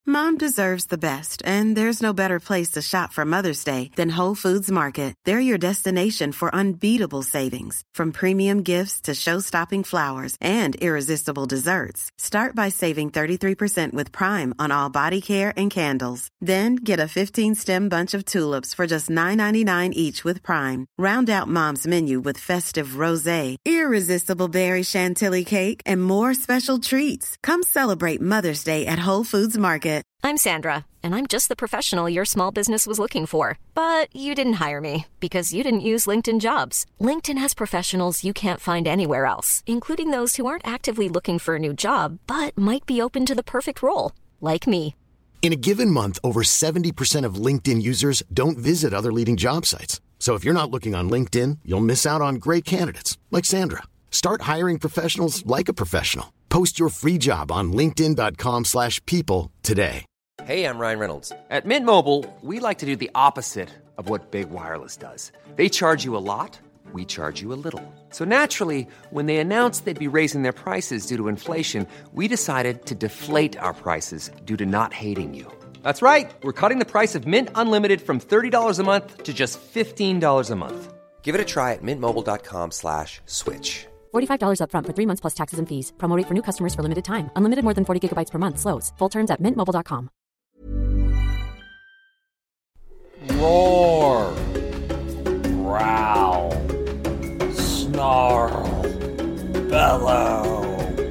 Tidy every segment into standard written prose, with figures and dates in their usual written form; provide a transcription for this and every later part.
Mom deserves the best, and there's no better place to shop for Mother's Day than Whole Foods Market. They're your destination for unbeatable savings, from premium gifts to show-stopping flowers and irresistible desserts. Start by saving 33% with Prime on all body care and candles. Then get a 15-stem bunch of tulips for just $9.99 each with Prime. Round out Mom's menu with festive rosé, irresistible berry chantilly cake, and more special treats. Come celebrate Mother's Day at Whole Foods Market. I'm Sandra, and I'm just the professional your small business was looking for. But you didn't hire me because you didn't use LinkedIn Jobs. LinkedIn has professionals you can't find anywhere else, including those who aren't actively looking for a new job, but might be open to the perfect role, like me. In a given month, over 70% of LinkedIn users don't visit other leading job sites. So if you're not looking on LinkedIn, you'll miss out on great candidates like Sandra. Start hiring professionals like a professional. Post your free job on linkedin.com/people today. Hey, I'm Ryan Reynolds. At Mint Mobile, we like to do the opposite of what Big Wireless does. They charge you a lot, we charge you a little. So naturally, when they announced they'd be raising their prices due to inflation, we decided to deflate our prices due to not hating you. That's right. We're cutting the price of Mint Unlimited from $30 a month to just $15 a month. Give it a try at mintmobile.com/switch. $45 up front for 3 months plus taxes and fees. Promo rate for new customers for limited time. Unlimited more than 40 gigabytes per month. Slows full terms at mintmobile.com. Roar, growl, snarl, bellow.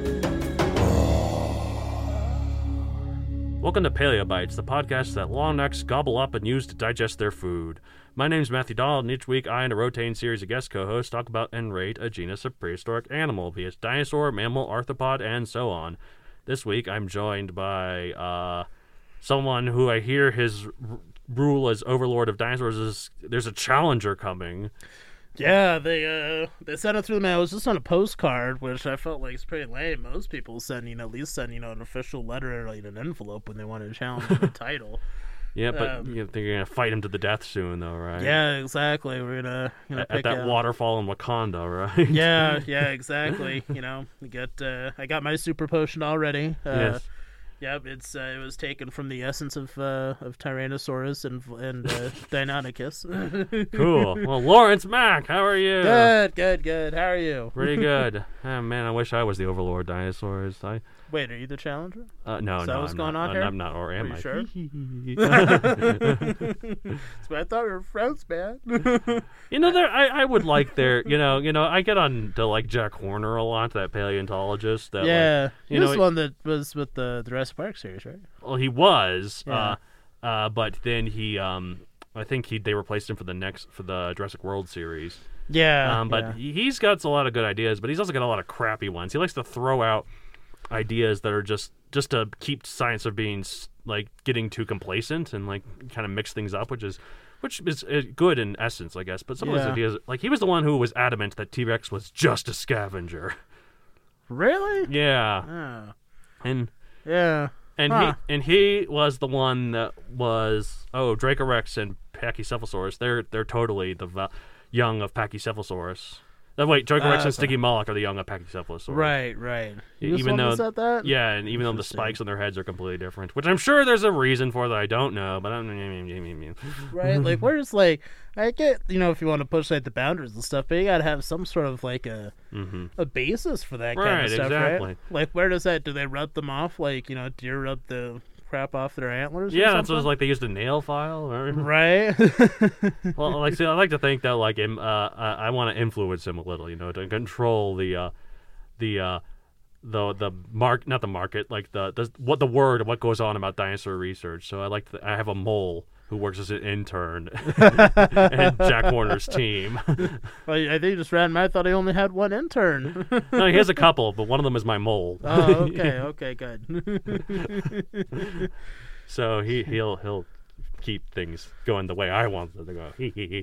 Welcome to Paleo Bites, the podcast that long necks gobble up and use to digest their food. My name is Matthew Donald, and each week I and a rotating series of guest co-hosts talk about and rate a genus of prehistoric animal, be it dinosaur, mammal, arthropod, and so on. This week I'm joined by someone who I hear his rule as overlord of dinosaurs is there's a challenger coming. Yeah, they sent it through the mail. It was just on a postcard, which I felt like is pretty lame. Most people send, at least send, an official letter, like an envelope when they want to challenge the title. Yeah, but they're going to fight him to the death soon, though, right? Yeah, exactly. We're gonna at that waterfall in Wakanda, right? Yeah, exactly. I got my super potion already. Yes. Yep, it was taken from the essence of Tyrannosaurus and Deinonychus. Cool. Well, Lawrence Mack, how are you? Good. How are you? Pretty good. Oh, man, I wish I was the overlord dinosaurs. Wait, are you the challenger? No, what's going on here? I'm not, or am I? Sure? So I thought we were friends, man. I would like their, I get on to like Jack Horner a lot, that paleontologist. That, he was the one that was with the Jurassic Park series, right? Well, he was, yeah. But then he, I think they replaced him for the Jurassic World series. Yeah. But he's got a lot of good ideas, but he's also got a lot of crappy ones. He likes to throw out ideas that are just to keep science from being like getting too complacent and like kind of mix things up, which is good in essence, I guess. But some of his ideas, like he was the one who was adamant that T-Rex was just a scavenger. Really? Yeah. Oh. And he was the one that was Dracorex and Pachycephalosaurus. They're totally the young of Pachycephalosaurus. Wait, Dracorex and Sticky Moloch are the young of Pachycephalosaurus. Right. Even though said that? Yeah, and even though the spikes on their heads are completely different, which I'm sure there's a reason for that I don't know, but right, like we're just like I get, if you want to push like the boundaries and stuff, but you gotta have some sort of like a basis for that kind of stuff, exactly. Right? Like where does that? Do they rub them off? Like deer rub the crap off their antlers? Yeah, or that's what like they used a nail file, right? Well, I like to think that like I want to influence him a little, to control the market, not the market, like what goes on about dinosaur research. So I have a mole who works as an intern and Jack Horner's team. Well, I think you just ran. I thought he only had one intern. No, he has a couple, but one of them is my mole. Oh, okay, good. So he'll keep things going the way I want them to go. Okay.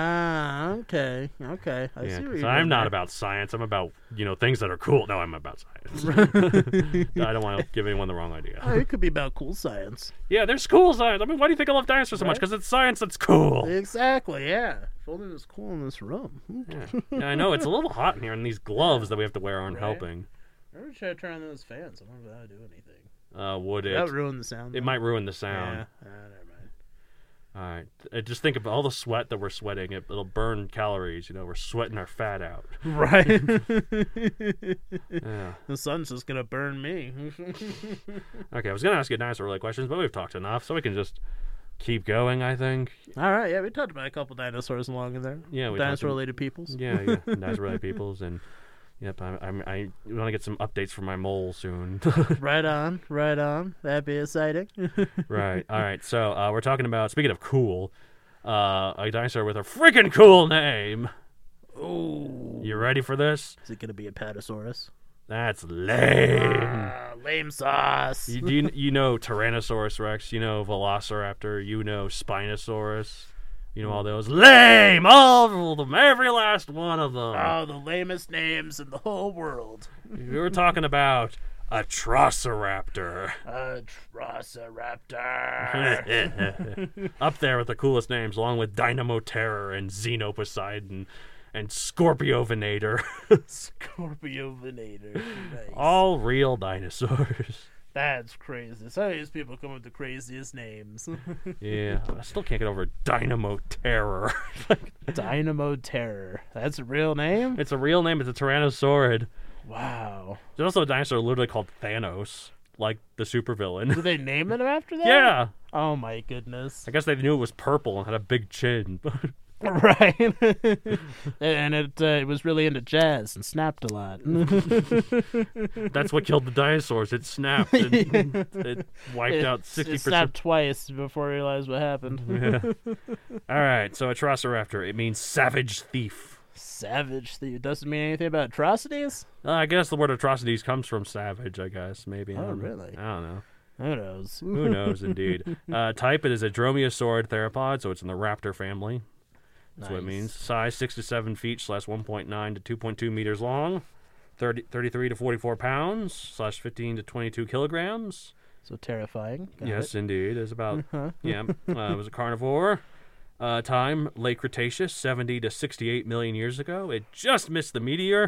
I see what you're I'm not there. about science. I'm about things that are cool. No, I'm about science. I don't want to give anyone the wrong idea. Oh, it could be about cool science. Yeah, there's cool science. I mean, why do you think I love dinosaurs so much? Because it's science that's cool. Exactly. Yeah. If only it was cool in this room. Yeah, I know it's a little hot in here, and these gloves that we have to wear aren't helping. Maybe try to turn on those fans. I don't know how to do anything. would it? That ruined the sound. It might ruin the sound. Yeah. Never mind. All right. Just think of all the sweat that we're sweating. It'll burn calories. We're sweating our fat out. Right. Yeah. The sun's just gonna burn me. Okay, I was gonna ask you dinosaur-related questions, but we've talked enough, so we can just keep going, I think. All right. Yeah, we talked about a couple dinosaurs along in there. Yeah, we dinosaur-related peoples. Yeah, dinosaur-related peoples, and yep, I want to get some updates from my mole soon. Right on. That'd be exciting. Right. All right. So we're talking about, speaking of cool, a dinosaur with a freaking cool name. Ooh. You ready for this? Is it gonna be a Patasaurus? That's lame. Lame sauce. You know Tyrannosaurus Rex, Velociraptor, Spinosaurus, all those. Lame! All of them, every last one of them. Oh, the lamest names in the whole world. We were talking about a Atrociraptor. Up there with the coolest names, along with Dynamo Terror and Xenoposeidon and Scorpiovenator. Scorpiovenator. Nice. All real dinosaurs. That's crazy. Some of these people come with the craziest names. Yeah, I still can't get over Dynamo Terror. Dynamo Terror. That's a real name? It's a real name. It's a Tyrannosaurid. Wow. There's also a dinosaur literally called Thanos, like the supervillain. Did they name it after that? Yeah. Oh my goodness. I guess they knew it was purple and had a big chin. Right. And it was really into jazz and snapped a lot. That's what killed the dinosaurs. It snapped. It wiped out 60%. It snapped twice before I realized what happened. Yeah. All right. So Atrociraptor, it means savage thief. Savage thief. Doesn't mean anything about atrocities? I guess the word atrocities comes from savage, I guess. Maybe. Oh, really? I don't know. Who knows? Who knows, indeed. Type, it is a dromaeosaurid theropod, so it's in the raptor family. That's what it means. Size, 6 to 7 feet / 1.9 to 2.2 meters long. 33 to 44 pounds / 15 to 22 kilograms. So terrifying. Yes, indeed. It's about, it was a carnivore. Time, late Cretaceous, 70 to 68 million years ago. It just missed the meteor.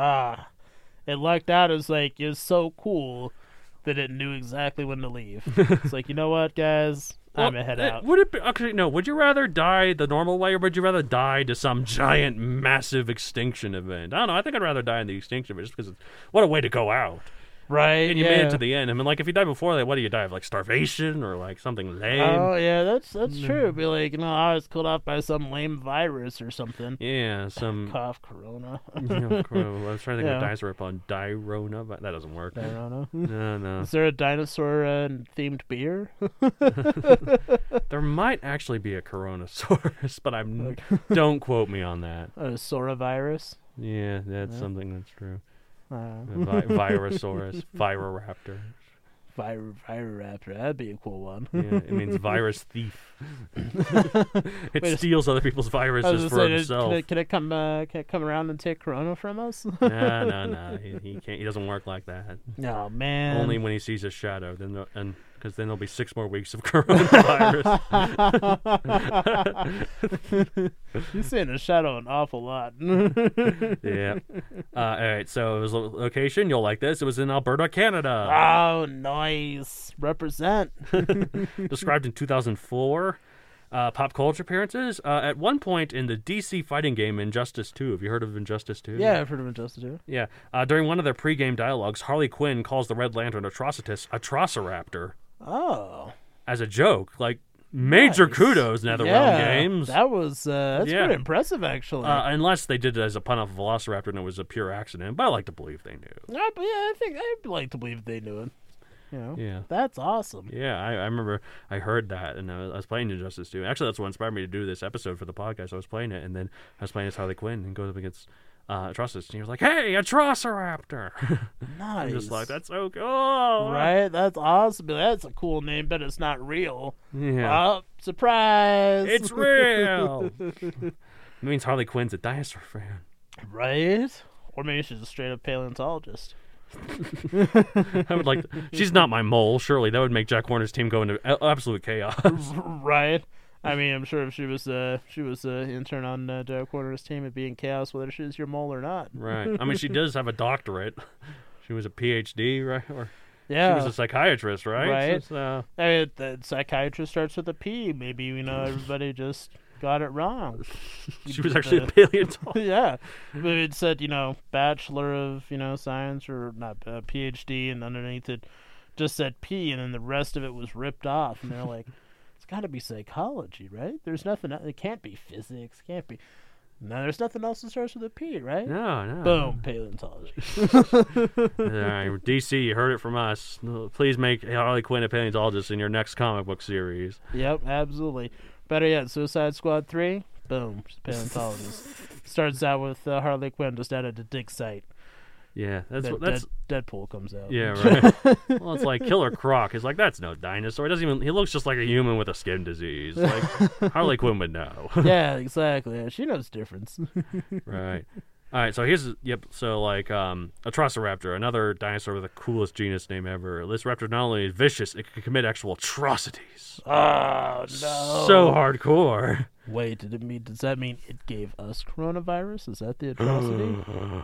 It lucked out. It was so cool that it knew exactly when to leave. It's like, you know what, guys? I'm gonna head out. Would it be, okay, no, would you rather die the normal way, or would you rather die to some giant, massive extinction event? I don't know. I think I'd rather die in the extinction event, just because what a way to go out. Right, and you made it to the end. I mean, if you die before that, what do you die of? Starvation or something lame? Oh, yeah, that's true. It'd be I was killed off by some lame virus or something. Yeah, some... Cough, corona. I was trying to think of a dinosaur upon Dirona, but that doesn't work. Dirona? No. Is there a dinosaur-themed beer? There might actually be a Coronasaurus, but don't quote me on that. A Sorovirus? Yeah, that's something that's true. Virosaurus, Viroraptor. Viroraptor, that'd be a cool one. Yeah, it means virus thief. It steals other people's viruses for himself. Can it come around and take Corona from us? No. He can't. He doesn't work like that. No, man. Only when he sees a shadow. Because then there'll be 6 more weeks of coronavirus. You're seeing a shadow an awful lot. Yeah. All right, so it was a location. You'll like this. It was in Alberta, Canada. Oh, nice. Represent. Described in 2004. Pop culture appearances. At one point in the DC fighting game Injustice 2. Have you heard of Injustice 2? Yeah, I've heard of Injustice 2. Yeah. During one of their pre-game dialogues, Harley Quinn calls the Red Lantern Atrociraptor. Oh. As a joke. Major kudos, NetherRealm Games. That's pretty impressive, actually. Unless they did it as a pun off of Velociraptor and it was a pure accident. But I like to believe they knew. I think I'd like to believe they knew it. Yeah. That's awesome. Yeah, I remember I heard that, and I was playing Injustice 2. Actually, that's what inspired me to do this episode for the podcast. I was playing it, and then I was playing as Harley Quinn and goes up against Atrocitus, and he was like, "Hey, Atrociraptor!" Nice. I'm just like, that's so cool. Right? That's awesome. That's a cool name, but it's not real. Yeah. Oh, surprise! It's real. It means Harley Quinn's a dinosaur fan. Right? Or maybe she's a straight up paleontologist. I would like. She's not my mole. Surely that would make Jack Horner's team go into absolute chaos. Right. I mean, I'm sure if she was an intern on Jack Horner's team, it'd be in chaos whether she's your mole or not. Right. I mean, she does have a doctorate. She was a PhD, right? Yeah. She was a psychiatrist, right? Right. So, I mean, the psychiatrist starts with a P. Maybe, everybody just got it wrong. she was actually a paleontologist. Yeah. But it said, Bachelor of, Science, or not, PhD, and underneath it just said P, and then the rest of it was ripped off. And they're like, it's got to be psychology, right? There's nothing, it can't be physics, can't be. No, there's nothing else that starts with a P, right? No. Boom, paleontology. All right, DC, you heard it from us. Please make Harley Quinn a paleontologist in your next comic book series. Yep, absolutely. Better yet, Suicide Squad 3, boom, she's a paleontologist. Starts out with Harley Quinn just out at a dig site. Yeah, that's Deadpool comes out. Yeah, right. Well, it's like Killer Croc. He's like, that's no dinosaur. He looks just like a human with a skin disease. Like Harley Quinn would know. Yeah, exactly. Yeah, she knows the difference. Right. All right. So Atrociraptor, another dinosaur with the coolest genus name ever. This raptor not only is vicious, it can commit actual atrocities. Oh no! So hardcore. Wait, does that mean it gave us coronavirus? Is that the atrocity?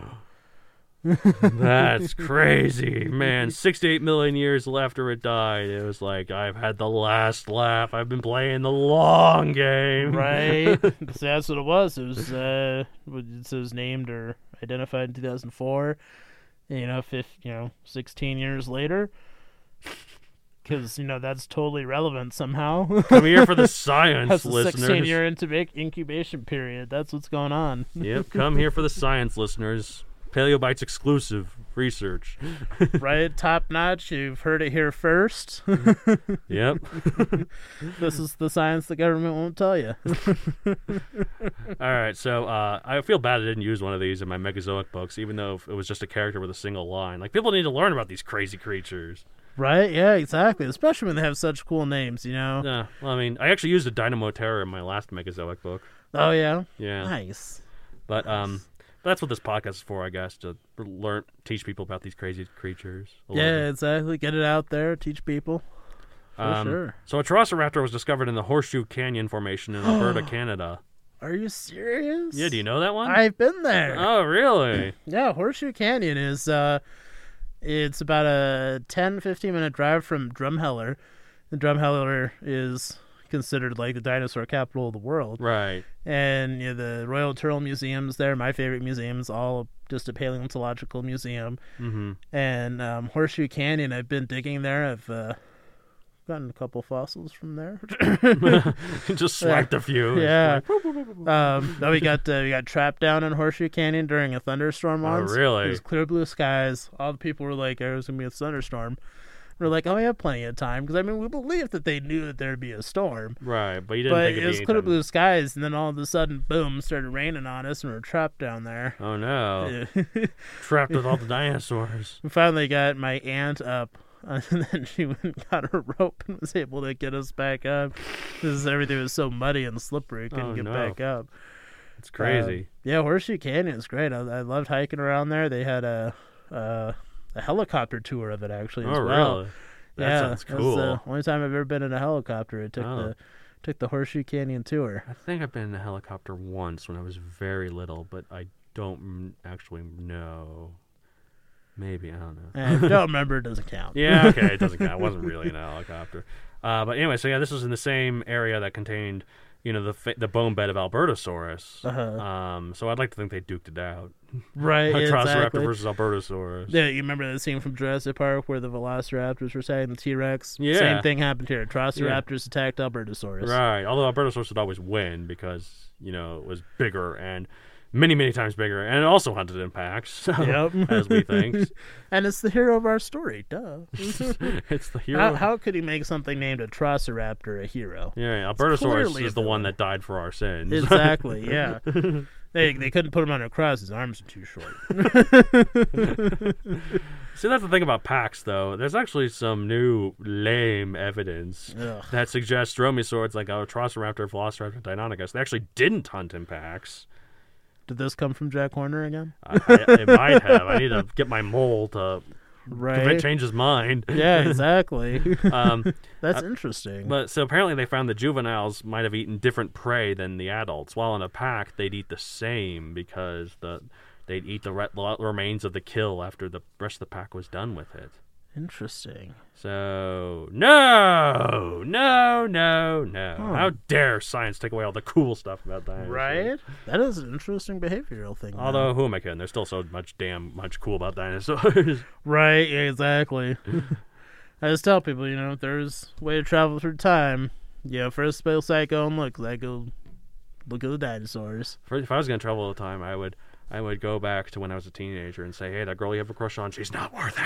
That's crazy, man. 68 million years after it died, it was like, I've had the last laugh. I've been playing the long game. Right. So that's what it was. It was named or identified in 2004. 16 years later. Because, that's totally relevant somehow. Come here for the science, listeners. 16-year incubation period. That's what's going on. Yep, come here for the science, listeners. Paleobites exclusive research. Right, top notch. You've heard it here first. Yep. This is the science the government won't tell you. All right, so I feel bad I didn't use one of these in my Megazoic books, even though it was just a character with a single line. Like, people need to learn about these crazy creatures. Right, yeah, exactly. Especially when they have such cool names, Yeah, well, I mean, I actually used a Dynamo Terror in my last Megazoic book. Oh, yeah? Yeah. Nice. But that's what this podcast is for, I guess, to teach people about these crazy creatures. Yeah, exactly. Get it out there, teach people. For sure. So Atrociraptor was discovered in the Horseshoe Canyon Formation in Alberta, Canada. Are you serious? Yeah, do you know that one? I've been there. Oh, really? Yeah, Horseshoe Canyon is, it's about a 10-15 minute drive from Drumheller. The Drumheller is considered like the dinosaur capital of the world. Right. And the Royal Turtle Museum's there. My favorite museum is all just a paleontological museum. Mm-hmm. And Horseshoe Canyon, I've been digging there. I've gotten a couple fossils from there. Just swiped a few. Yeah. Then we got trapped down in Horseshoe Canyon during a thunderstorm once. Oh, really? It was clear blue skies. All the people were like, there's going to be a thunderstorm. We're like, we have plenty of time. Because, we believed that they knew that there'd be a storm. Right, but you didn't think it'd be it was clear blue skies, and then all of a sudden, boom, started raining on us, and we were trapped down there. Oh, no. Trapped with all the dinosaurs. We finally got my aunt up, and then she went and got a rope and was able to get us back up. Because everything was so muddy and slippery, couldn't get back up. It's crazy. Yeah, Horseshoe Canyon is great. I loved hiking around there. They had a helicopter tour of it, actually, as well. Really? That sounds cool. That's the only time I've ever been in a helicopter. I took the Horseshoe Canyon tour. I think I've been in a helicopter once when I was very little, but I don't actually know. Maybe, I don't know. If you don't remember, it doesn't count. Yeah, okay, it doesn't count. I wasn't really in a helicopter. But anyway, so yeah, this was in the same area that contained, the bone bed of Albertosaurus. Uh-huh. So I'd like to think they duked it out. Right, Atrociraptor exactly. versus Albertosaurus. Yeah, you remember that scene from Jurassic Park where the Velociraptors were attacking the T-Rex? Yeah. Same thing happened here. Atrociraptors attacked Albertosaurus. Right, although Albertosaurus would always win because, it was bigger and many, many times bigger, and it also hunted in packs, so, as we think. And it's the hero of our story, duh. It's the hero. How could he make something named Atrociraptor a hero? Yeah, Albertosaurus is the one that died for our sins. Exactly, yeah. They couldn't put him on a cross. His arms are too short. See, that's the thing about packs, though. There's actually some new lame evidence that suggests dromaeosaurs like Atrociraptor, Velociraptor, Deinonychus, they actually didn't hunt in packs. Did this come from Jack Horner again? It might have. I need to get my mole to change his mind. Yeah, exactly. That's interesting. But so apparently they found the juveniles might have eaten different prey than the adults. While in a pack, they'd eat the same because they'd eat the remains of the kill after the rest of the pack was done with it. Interesting. So, no. How dare science take away all the cool stuff about dinosaurs? Right? That is an interesting behavioral thing. Although, who am I kidding? There's still so much cool about dinosaurs. Right, yeah, exactly. I just tell people, if there's a way to travel through time, first space I go and look at the dinosaurs. If I was going to travel all the time, I would go back to when I was a teenager and say, hey, that girl you have a crush on, she's not worth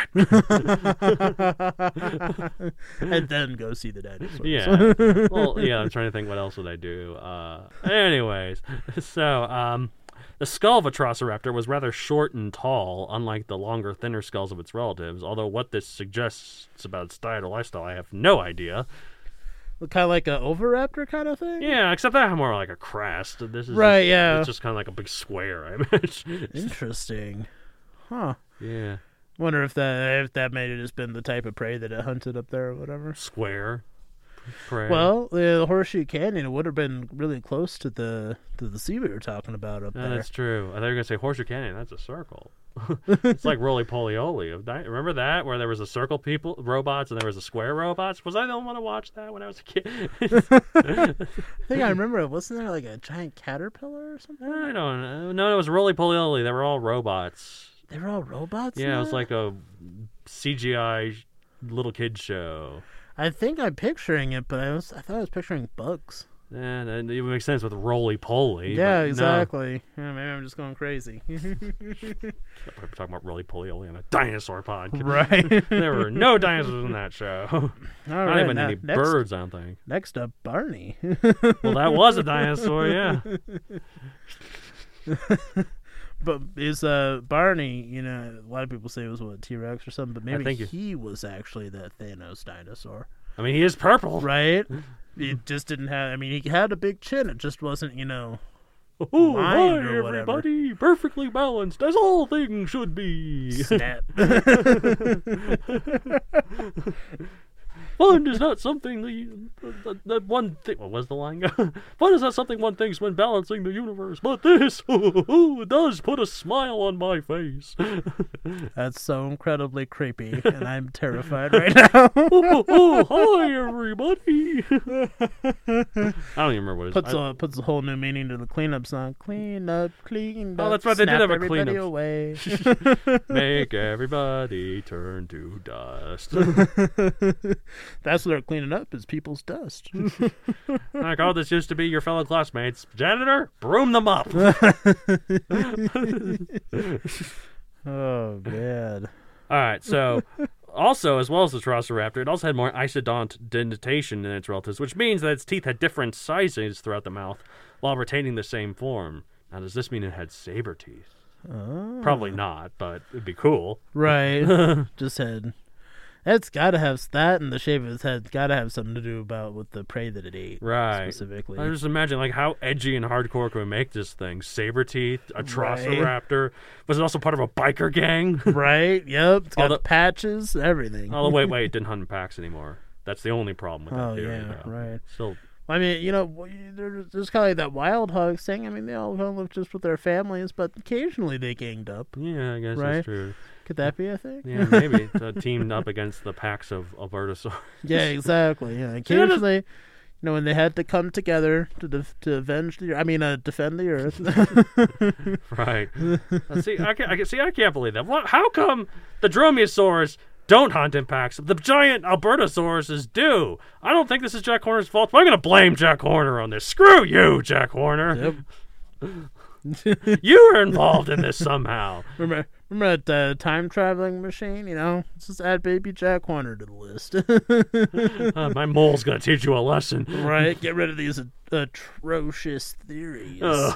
it. And then go see the dinosaurs. Yeah. Well, yeah, I'm trying to think what else would I do. Anyways, so the skull of a Velociraptor was rather short and tall, unlike the longer, thinner skulls of its relatives, although what this suggests about its diet or lifestyle, I have no idea. Kind of like an Oviraptor kind of thing? Yeah, except that more like a crest. This is right, yeah. It's just kind of like a big square, I imagine. Interesting. Huh. Yeah. Wonder if that may have just been the type of prey that it hunted up there or whatever. Square prey. Well, the Horseshoe Canyon, it would have been really close to the sea we were talking about up there. That's true. I thought you were going to say Horseshoe Canyon. That's a circle. It's like Roly Poly Oly. Remember that? Where there was a circle robots and there was a square robots? Was I the only one to watch that when I was a kid? I think I remember. Wasn't there like a giant caterpillar or something? I don't know. No, it was Roly Poly Oly. They were all robots. They were all robots? Yeah, it was like a CGI little kid show. I think I'm picturing it, but I thought I was picturing bugs. Yeah, it would make sense with Roly Poly. Yeah, exactly. No. Yeah, maybe I'm just going crazy. We're talking about Roly Poly Oly on a dinosaur podcast. Right. There were no dinosaurs in that show. Not even any birds, I don't think. Next up, Barney. Well, that was a dinosaur, yeah. But is Barney, a lot of people say it was a T-Rex or something, but maybe he was actually that Thanos dinosaur. I mean, he is purple. Right? It just didn't have, he had a big chin, it just wasn't, oh, hi, everybody, perfectly balanced, as all things should be. Snap. Fun is not something that one thing. What was the line? Fun is not something one thinks when balancing the universe, but this does put a smile on my face. That's so incredibly creepy, and I'm terrified right now. Hi everybody. I don't even remember what it is. Puts a whole new meaning to the cleanup song. Clean up. Oh, that's right. They did have a cleanup. Away. Make everybody turn to dust. That's what they're cleaning up is people's dust. Like, oh, this used to be your fellow classmates. Janitor, broom them up. Oh, man. All right, so also, as well as the Velociraptor, it also had more isodontation than its relatives, which means that its teeth had different sizes throughout the mouth while retaining the same form. Now, does this mean it had saber teeth? Oh. Probably not, but it'd be cool. Right. Just had... It's got to have that, and the shape of its head's got to have something to do with the prey that it ate, right? Specifically, I just imagine how edgy and hardcore can we make this thing? Saber teeth, a Velociraptor. Right. Was it also part of a biker gang? Right. Yep. It's got patches, everything. Oh wait, it didn't hunt in packs anymore. That's the only problem with that theory. Yeah, right. Still. I mean, there's kind of like that Wild Hogs thing. I mean, they all live just with their families, but occasionally they ganged up. Yeah, I guess that's true. Could that be a thing? Yeah, maybe. Teamed up against the packs of Albertosaurus. Yeah, exactly. Yeah, occasionally, when they had to come together to defend the Earth. Right. I can't believe that. How come the Dromaeosaurs don't hunt in packs? The giant Albertosauruses do. I don't think this is Jack Horner's fault, but I'm going to blame Jack Horner on this. Screw you, Jack Horner. Yep. You were involved in this somehow. Remember that time traveling machine? Let's just add baby Jack Horner to the list. My mole's gonna teach you a lesson. Right, get rid of these atrocious theories. All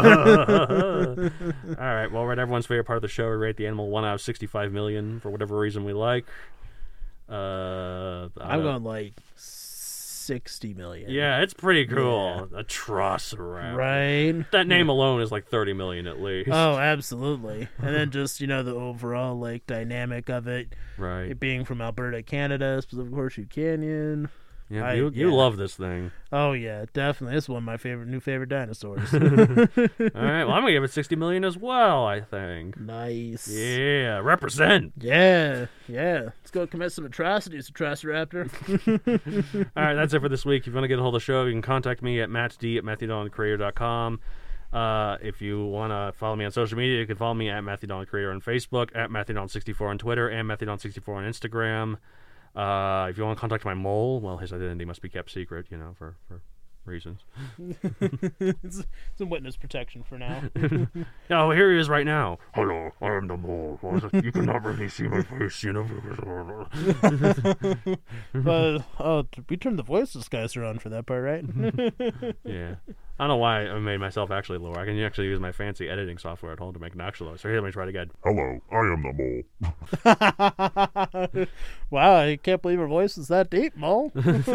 right, well, we're at everyone's favorite part of the show. We rate the animal 1 out of 65 million for whatever reason we like. I'm going like 60 million. Yeah, it's pretty cool. Yeah. A Velociraptor. Right. That name alone is like 30 million at least. Oh, absolutely. And then just, the overall dynamic of it. Right. It being from Alberta, Canada, specific Horseshoe Canyon. Yeah, you love this thing. Oh yeah, definitely. It's one of my new favorite dinosaurs. All right, well I'm gonna give it 60 million as well. I think. Nice. Yeah, represent. Yeah. Let's go commit some atrocities, Atrociraptor. All right, that's it for this week. If you want to get a hold of the show, you can contact me at mattsd@MatthewDonCreator.com. If you want to follow me on social media, you can follow me at Matthew Don Creator on Facebook, at MatthewDon64 on Twitter, and MatthewDon64 on Instagram. If you want to contact my mole, well, his identity must be kept secret, for reasons. It's a witness protection for now. Oh, here he is right now. Hello, I am the mole. You cannot really see my face, we turned the voices guys around for that part, right? Yeah. I don't know why I made myself actually lower. I can actually use my fancy editing software at home to make an actual lower. So here, let me try it again. Hello, I am the mole. Wow, I can't believe her voice is that deep, Mole.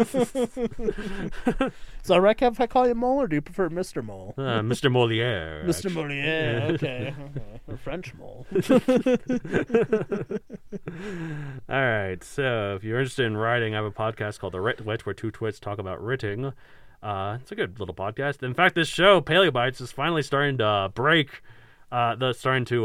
So, Rick, if I call you Mole, or do you prefer Mr. Mole? Mr. Moliere. Mr. Moliere, okay. A French Mole. All right, so if you're interested in writing, I have a podcast called The Writ Wit, where two twits talk about writing. It's a good little podcast. In fact, this show, Paleobites, is finally starting to break. Starting to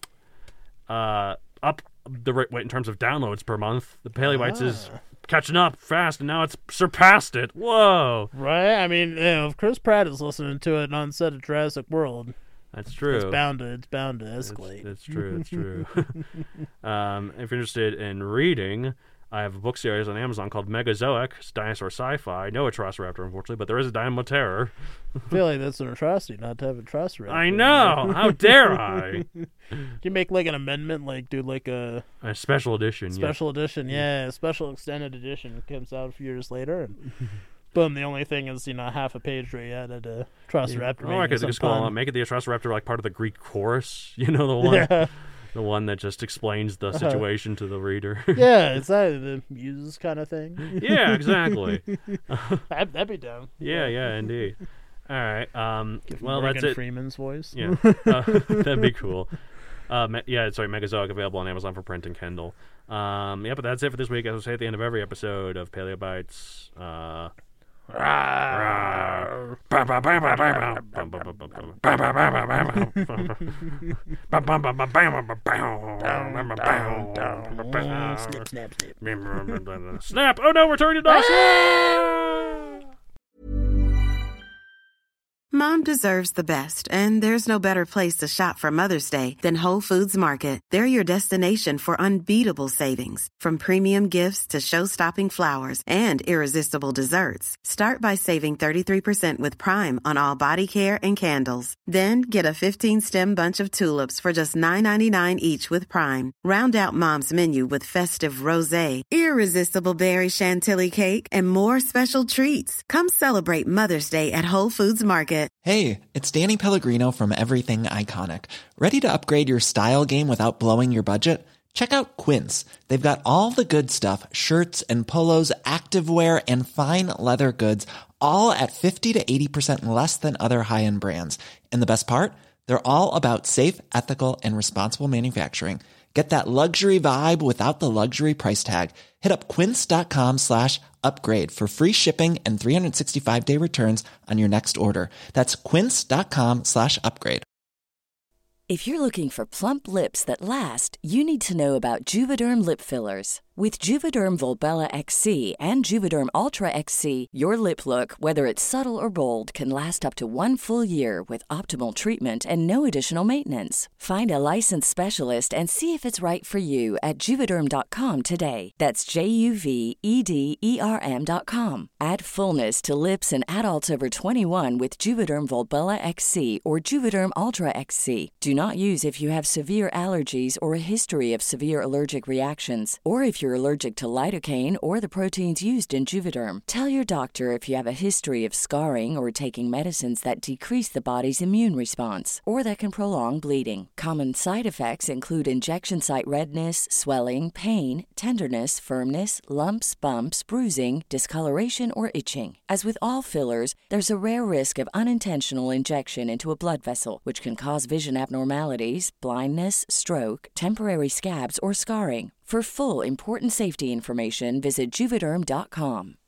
up the rate in terms of downloads per month. The Paleobites is catching up fast, and now it's surpassed it. Whoa! Right? I mean, if Chris Pratt is listening to it on set of Jurassic World, that's true. It's bound to escalate. It's true. It's true. If you're interested in reading, I have a book series on Amazon called Megazoic. It's dinosaur sci-fi. No Atrociraptor, unfortunately, but there is a Dynamo Terror. I feel like that's an atrocity not to have Atrociraptor. I know! How dare I? Can you make like an amendment, like do like a special edition? Special edition, yeah. A special extended edition comes out a few years later, and boom, the only thing is, half a page where you added a Atrociraptor. I could just make it the Atrociraptor like part of the Greek chorus. The one. Yeah. The one that just explains the situation to the reader. Yeah, it's the Muse kind of thing. Yeah, exactly. That'd be down. Yeah, indeed. All right. Well, Morgan that's it. Freeman's voice. Yeah, that'd be cool. Megazoic available on Amazon for print and Kindle. But that's it for this week. As I say at the end of every episode of Paleobites. Snip, snap, snip. Snap! Oh no, we're turning to dinosaurs! Mom deserves the best, and there's no better place to shop for Mother's Day than Whole Foods Market. They're your destination for unbeatable savings, from premium gifts to show-stopping flowers and irresistible desserts. Start by saving 33% with Prime on all body care and candles. Then get a 15-stem bunch of tulips for just $9.99 each with Prime. Round out Mom's menu with festive rosé, irresistible berry chantilly cake, and more special treats. Come celebrate Mother's Day at Whole Foods Market. Hey, it's Danny Pellegrino from Everything Iconic. Ready to upgrade your style game without blowing your budget? Check out Quince. They've got all the good stuff, shirts and polos, activewear, and fine leather goods, all at 50 to 80% less than other high-end brands. And the best part? They're all about safe, ethical, and responsible manufacturing. Get that luxury vibe without the luxury price tag. Hit up quince.com/upgrade for free shipping and 365-day returns on your next order. That's quince.com/upgrade. If you're looking for plump lips that last, you need to know about Juvederm lip fillers. With Juvederm Volbella XC and Juvederm Ultra XC, your lip look, whether it's subtle or bold, can last up to 1 full year with optimal treatment and no additional maintenance. Find a licensed specialist and see if it's right for you at Juvederm.com today. That's JUVEDERM.com. Add fullness to lips in adults over 21 with Juvederm Volbella XC or Juvederm Ultra XC. Do not use if you have severe allergies or a history of severe allergic reactions, or if you're allergic to lidocaine or the proteins used in Juvederm. Tell your doctor if you have a history of scarring or taking medicines that decrease the body's immune response or that can prolong bleeding. Common side effects include injection site redness, swelling, pain, tenderness, firmness, lumps, bumps, bruising, discoloration, or itching. As with all fillers, there's a rare risk of unintentional injection into a blood vessel, which can cause vision abnormalities, blindness, stroke, temporary scabs, or scarring. For full, important safety information, visit Juvederm.com.